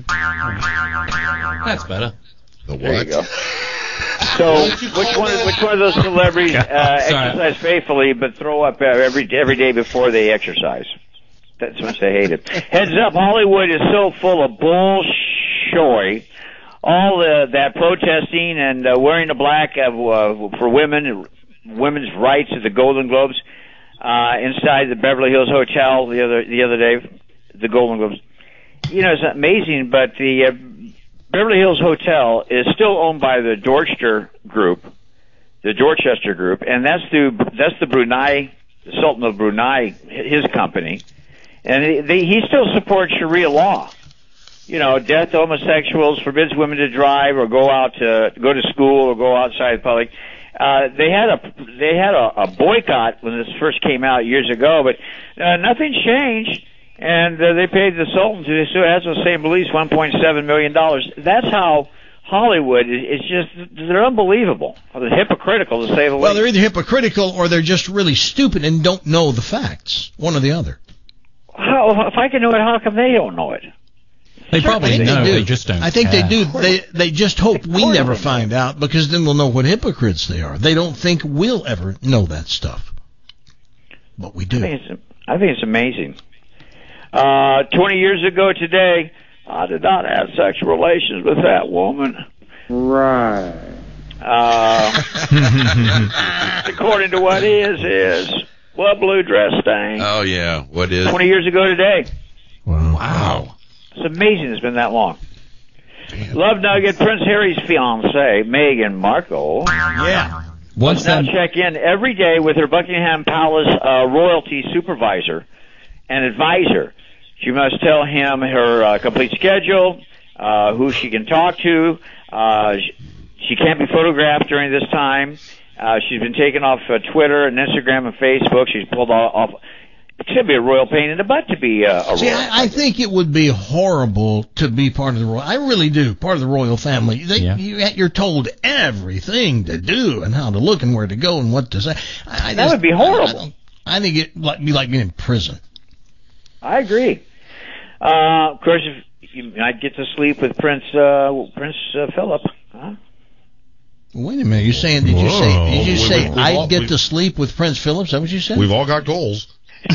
That's better. The what? There you go. So, which one? Which one of those celebrities uh, exercise faithfully but throw up every every day before they exercise? That's much they hate it. Heads up, Hollywood is so full of bullshit. All the, that protesting and uh, wearing the black uh, for women, women's rights at the Golden Globes. uh, inside the Beverly Hills Hotel the other the other day, the Golden Globes. You know, it's amazing, but the uh, Beverly Hills Hotel is still owned by the Dorchester Group, the Dorchester Group, and that's the that's the Brunei, the Sultan of Brunei, his company, and they, they, he still supports Sharia law. You know, death to homosexuals, forbids women to drive or go out to go to school or go outside the public. Uh, they had a they had a, a boycott when this first came out years ago, but uh, nothing's changed, and uh, they paid the Sultan who still has the same beliefs one point seven million dollars. That's how Hollywood is just, they're unbelievable. They're hypocritical, to say the least. Well, they're either hypocritical or they're just really stupid and don't know the facts. One or the other. How, if I can know it, how come they don't know it? They probably they know, do. they just don't I think care. they do. They they just hope we never find out, because then we'll know what hypocrites they are. They don't think we'll ever know that stuff. But we do. I think it's, I think it's amazing. Uh, twenty years ago today, I did not have sexual relations with that woman. Right. Uh, according to what is, is. What blue dress stain? Oh, yeah. What is? twenty years ago today. Wow. Wow. It's amazing it's been that long. Damn. Love nugget, Prince Harry's fiancée, Meghan Markle. Yeah. What's now that? Check in every day with her Buckingham Palace uh, royalty supervisor and advisor. She must tell him her uh, complete schedule, uh, who she can talk to. Uh, she can't be photographed during this time. Uh, she's been taken off uh, Twitter and Instagram and Facebook. She's pulled off. It should be a royal pain in the butt to be uh, a See, royal. I, I think it would be horrible to be part of the royal. I really do. Part of the royal family. They, Yeah. you, you're told everything to do and how to look and where to go and what to say. I, I That just- would be horrible. I, I, I think it would be like being in prison. I agree. Uh, of course, if you might get to sleep with Prince uh, Prince uh, Philip. Huh? Wait a minute. You saying? Did you Whoa. say? Did you We- say we- we've I'd all- get we- to sleep with Prince Philip? Is that what you said? We've all got goals.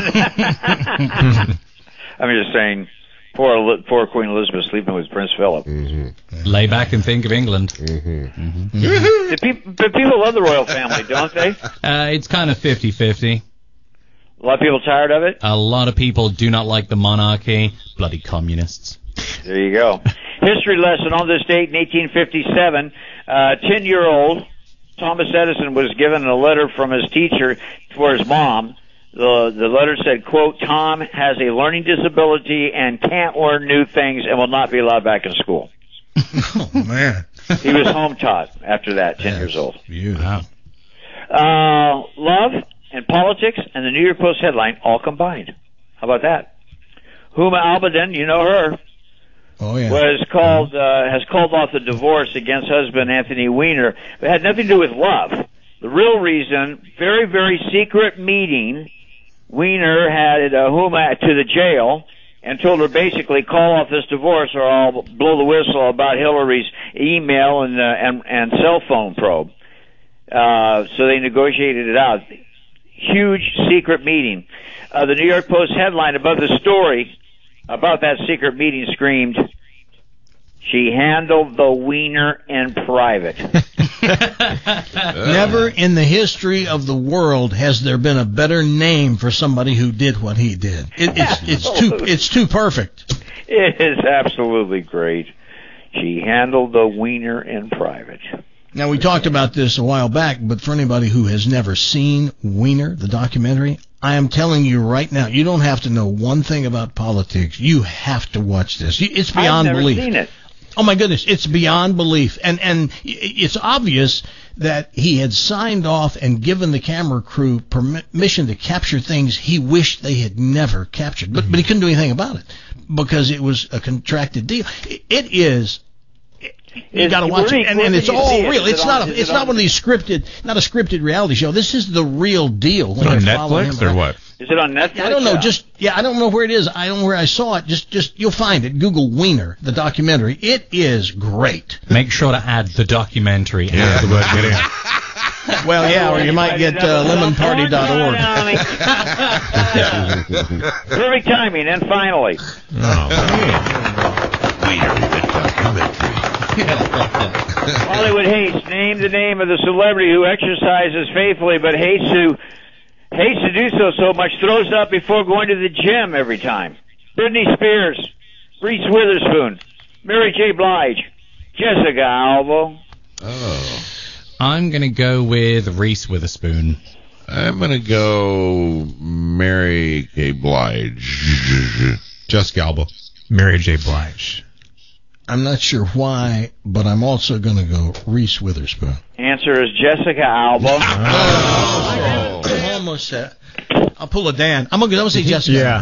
I'm just saying, poor poor Queen Elizabeth sleeping with Prince Philip. Mm-hmm. Lay back and think of England. Mm-hmm. Mm-hmm. The people, but people love the royal family, don't they? Uh, it's kind of fifty-fifty. A lot of people tired of it. A lot of people do not like the monarchy. Bloody communists. There you go. History lesson on this date in eighteen fifty-seven. Uh, ten-year-old Thomas Edison was given a letter from his teacher for his mom. The, the letter said, quote, Tom has a learning disability and can't learn new things and will not be allowed back in school. Oh man. He was home taught after that, ten years old. Wow. Uh, love and politics and the New York Post headline all combined. How about that? Huma Abedin, you know her, Oh yeah. was called uh, has called off the divorce against husband Anthony Weiner. It had nothing to do with love. The real reason, very very secret meeting. Weiner had uh, Huma to the jail and told her basically call off this divorce or I'll blow the whistle about Hillary's email and uh, and, and cell phone probe. Uh, so they negotiated it out. Huge secret meeting. Uh, the New York Post headline above the story about that secret meeting screamed, she handled the Weiner in private. Never in the history of the world has there been a better name for somebody who did what he did. It, it's it's too it's too perfect. It is absolutely great. She handled the Weiner in private. Now, we talked about this a while back, but for anybody who has never seen Weiner, the documentary, I am telling you right now, you don't have to know one thing about politics. You have to watch this. It's beyond I've never belief. seen it. Oh my goodness, it's beyond belief. And and it's obvious that he had signed off and given the camera crew permission to capture things he wished they had never captured. But, but he couldn't do anything about it because it was a contracted deal. It is... You got to watch it, and, and it's all real. It's not. A, it's not one of these scripted, not a scripted reality show. This is the real deal. Is it on Netflix or what? Is it on Netflix? I don't know. Just yeah, I don't know where it is. I don't know where I saw it. Just, just you'll find it. Google Weiner, the documentary. It is great. Make sure to add the documentary Yeah. after the word get in. Well, yeah, or you might get uh, lemon party dot org. Perfect timing, and finally. Hollywood hates. Name the name of the celebrity who exercises faithfully but hates to Hates to do so so much, throws up before going to the gym every time. Britney Spears, Reese Witherspoon, Mary J. Blige, Jessica Alba. Oh. I'm going to go with Reese Witherspoon. I'm going to go Mary J. Blige. Jessica Alba. Mary J. Blige. I'm not sure why, but I'm also going to go Reese Witherspoon. Answer is Jessica Alba. Oh. Oh. Almost said. I'll pull a Dan. I'm going to say Jessica. Yeah.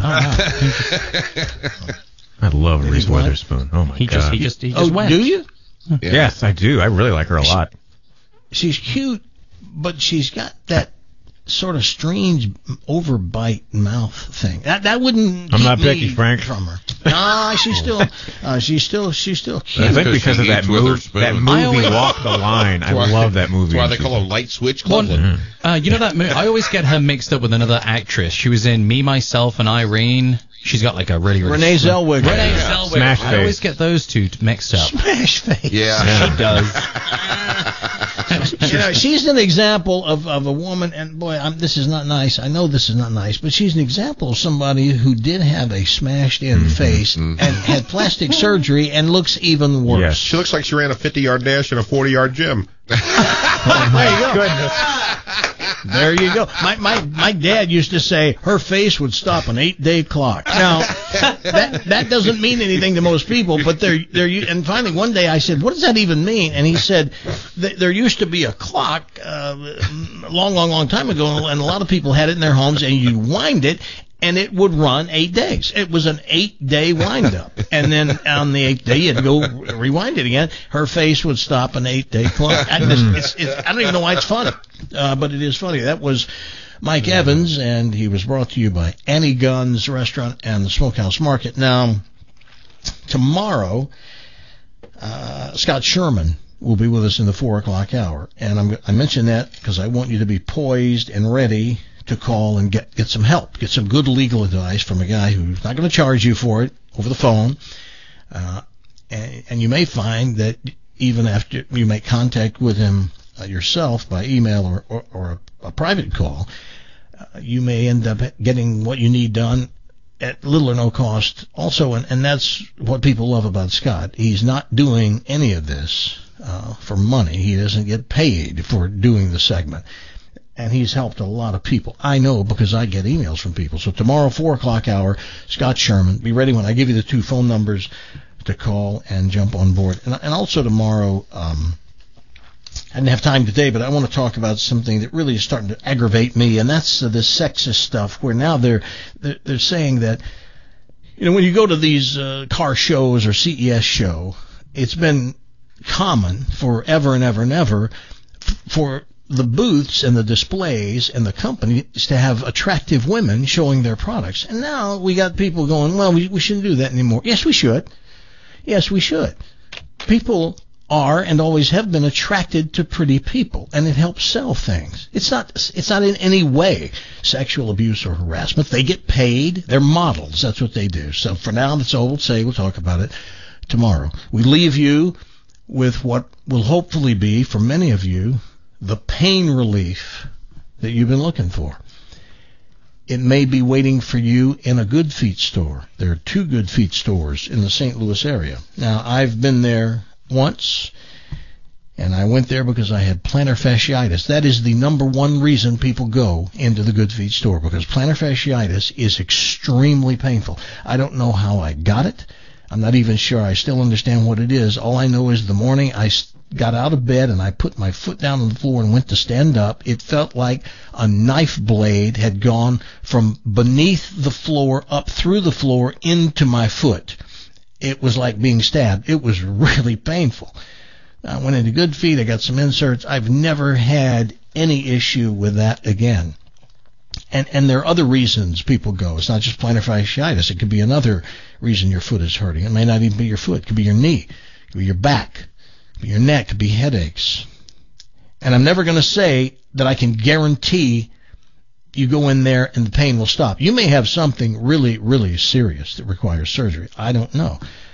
I love Reese Witherspoon. Oh, my he God. Just, he just, he just oh, went. do you? Yeah. Yes, I do. I really like her a lot. She's cute, but she's got that sort of strange overbite mouth thing. That that wouldn't. I'm keep not me picky, Frank. From her. Nah, she's still, uh, she's still, she's still cute. I think because of that move, that movie Walk the Line. I love that movie. That's why they call her Light Switch Cleveland. Well, uh, you know that movie? I always get her mixed up with another actress. She was in Me, Myself, and Irene. She's got like a really, really Renee Zellweger. Renee Yeah. Zellweger. Smash I Face. always get those two mixed up. Smash face. Yeah. She does. You know, she's an example of, of a woman, and boy, I'm, this is not nice. I know this is not nice, but she's an example of somebody who did have a smashed-in Mm-hmm. face and had plastic surgery and looks even worse. Yes. She looks like she ran a fifty-yard dash in a forty-yard gym. There you go. There you go. My, my my dad used to say her face would stop an eight-day clock. Now, that that doesn't mean anything to most people, but there there and finally one day I said, "What does that even mean?" And he said, "There used to be a clock uh, a long, long, long time ago, and a lot of people had it in their homes, and you wind it." And it would run eight days. It was an eight-day wind-up. And then on the eighth day, you'd go rewind it again. Her face would stop an eight-day clock. I, just, it's, it's, I don't even know why it's funny, uh, but it is funny. That was Mike Evans, and he was brought to you by Annie Gunn's Restaurant and the Smokehouse Market. Now, tomorrow, uh, Scott Sherman will be with us in the four o'clock hour. And I'm, I mention that because I want you to be poised and ready to call and get, get some help, get some good legal advice from a guy who's not going to charge you for it over the phone. Uh, and, and you may find that even after you make contact with him uh, yourself by email or, or, or a, a private call, uh, you may end up getting what you need done at little or no cost also. And, and that's what people love about Scott. He's not doing any of this uh, for money. He doesn't get paid for doing the segment. And he's helped a lot of people. I know because I get emails from people. So tomorrow, four o'clock hour, Scott Sherman. Be ready when I give you the two phone numbers to call and jump on board. And, and also tomorrow, um, I didn't have time today, but I want to talk about something that really is starting to aggravate me, and that's uh, this sexist stuff where now they're, they're, they're saying that, you know, when you go to these uh, car shows or C E S show, it's been common forever and ever and ever f- for the booths and the displays and the companies to have attractive women showing their products. And now we got people going, well, we, we shouldn't do that anymore. Yes, we should. Yes, we should. People are and always have been attracted to pretty people, and it helps sell things. It's not it's not in any way sexual abuse or harassment. They get paid. They're models. That's what they do. So for now, that's all we'll say. We'll talk about it tomorrow. We leave you with what will hopefully be, for many of you, the pain relief that you've been looking for. It may be waiting for you in a Good Feet store. There are two Good Feet stores in the Saint Louis area. Now, I've been there once, and I went there because I had plantar fasciitis. That is the number one reason people go into the Good Feet store, because plantar fasciitis is extremely painful. I don't know how I got it. I'm not even sure I still understand what it is. All I know is the morning I got out of bed and I put my foot down on the floor and went to stand up, it felt like a knife blade had gone from beneath the floor up through the floor into my foot. It was like being stabbed. It was really painful. I went into Good Feet. I got some inserts. I've never had any issue with that again. And and there are other reasons people go. It's not just plantar fasciitis. It could be another reason your foot is hurting. It may not even be your foot. It could be your knee. It could be your back. It could be your neck. It could be headaches. And I'm never going to say that I can guarantee you go in there and the pain will stop. You may have something really, really serious that requires surgery. I don't know.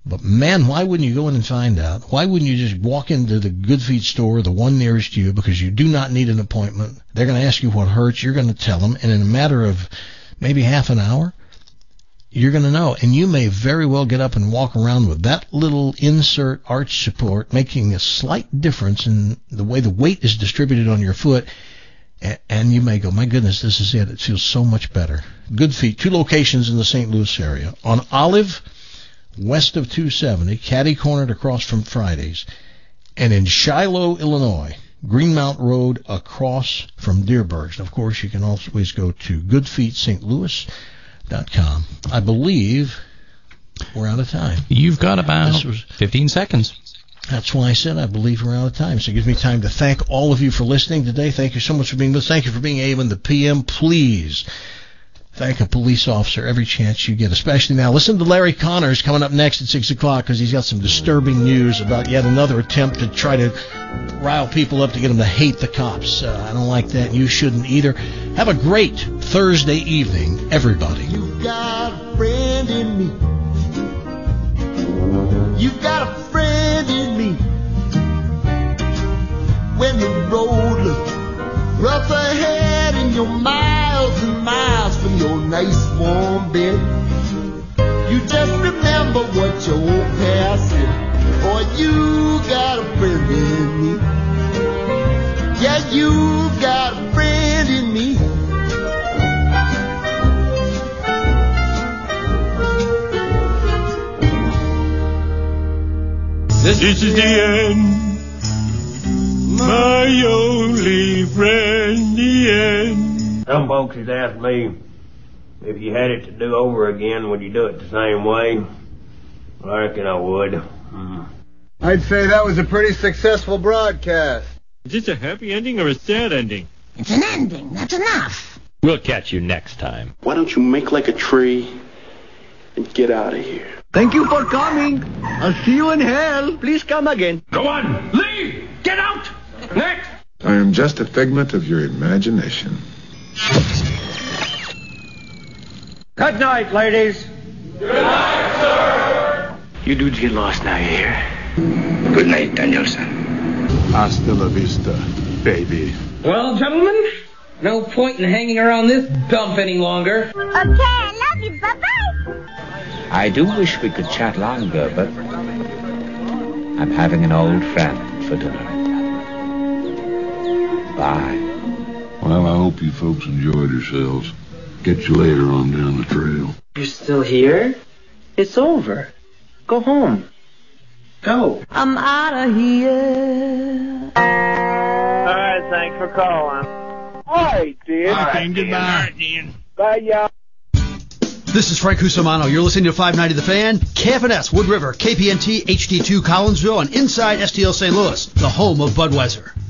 But, man, why wouldn't you go in and find out? Why wouldn't you just walk into the Good Feet store, the one nearest you, because you do not need an appointment. They're going to ask you what hurts. You're going to tell them, and in a matter of maybe half an hour, you're going to know. And you may very well get up and walk around with that little insert arch support, making a slight difference in the way the weight is distributed on your foot. And you may go, my goodness, this is it. It feels so much better. Good Feet, two locations in the Saint Louis area. On Olive, west of two seventy, catty-cornered across from Fridays. And in Shiloh, Illinois, Greenmount Road across from Dearborn. Of course, you can always go to good feet st louis dot com. I believe we're out of time. You've got about was, fifteen seconds. That's why I said I believe we're out of time. So it gives me time to thank all of you for listening today. Thank you so much for being with us. Thank you for being A M in the P M. Please thank a police officer every chance you get, especially now. Listen to Larry Connors coming up next at six o'clock because he's got some disturbing news about yet another attempt to try to rile people up to get them to hate the cops. Uh, I don't like that, and you shouldn't either. Have a great Thursday evening, everybody. You've got a friend in me. You've got a friend in me. When the road looks rough ahead and you're miles and miles from your nice warm bed, you just remember what your old past said. Boy, you got a friend in me. Yeah, you got a friend in me. This, this is the end. My only friend, the end. Some folks has asked me if you had it to do over again, would you do it the same way? Well, I reckon I would. Mm. I'd say that was a pretty successful broadcast. Is this a happy ending or a sad ending? It's an ending. That's enough. We'll catch you next time. Why don't you make like a tree and get out of here? Thank you for coming. I'll see you in hell. Please come again. Go on. Leave. Get out. Next. I am just a figment of your imagination. Good night, ladies. Good night, sir. You dudes get lost now, you hear? Good night, Danielson. Hasta la vista, baby. Well, gentlemen, no point in hanging around this dump any longer. Okay, I love you. Bye-bye. I do wish we could chat longer, but I'm having an old friend for dinner. Bye. Well, I hope you folks enjoyed yourselves. Get you later on down the trail. You're still here? It's over. Go home. Go. I'm out of here. All right, thanks for calling. All right, dear. All right, goodbye. All right, Dean. Bye, y'all. This is Frank Cusimano. You're listening to five ninety The Fan, K F N S, Wood River, K P N T, H D two, Collinsville, and inside S T L Saint Louis, the home of Budweiser.